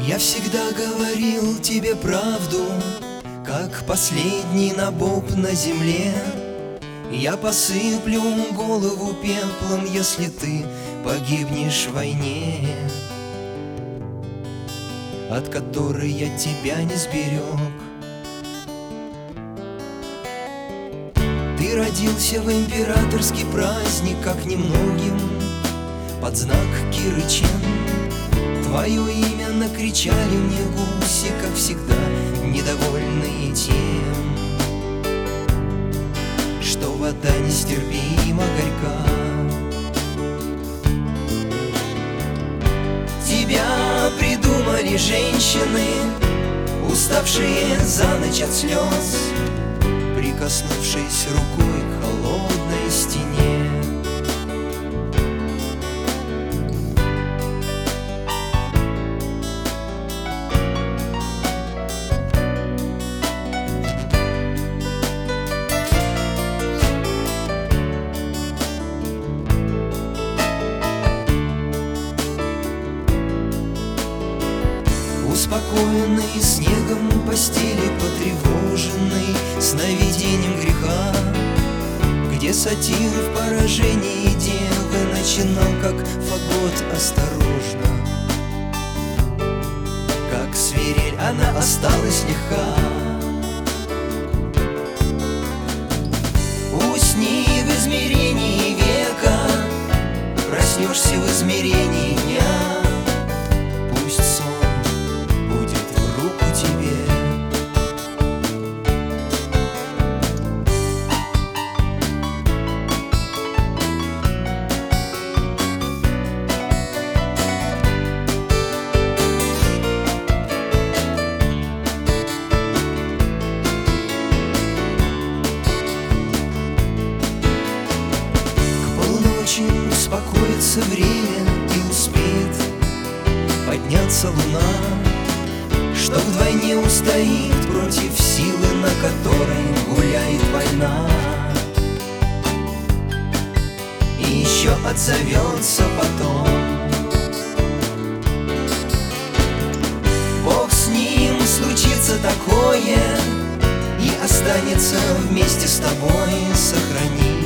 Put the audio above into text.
Я всегда говорил тебе правду, как последний набоб на земле. Я посыплю голову пеплом, если ты погибнешь в войне, от которой я тебя не сберег. Ты родился в императорский праздник, как немногим, под знак Киры Чен. Твое имя накричали мне гуси, как всегда, недовольные тем, что вода нестерпимо горька. Тебя придумали женщины, уставшие за ночь от слез, прикоснувшись рукой к холодной стене. Успокоенный снегом постели, потревоженный сновидением греха, где сатир в поражении девы начинал, как фагот, осторожно. Как свирель она осталась легка. Усни в измерении века, проснешься в измерении дня. Успокоится время и успеет подняться луна, что вдвойне устоит против силы, на которой гуляет война. И еще отзовется потом. Бог с ним, случится такое, и останется вместе с тобой. Сохрани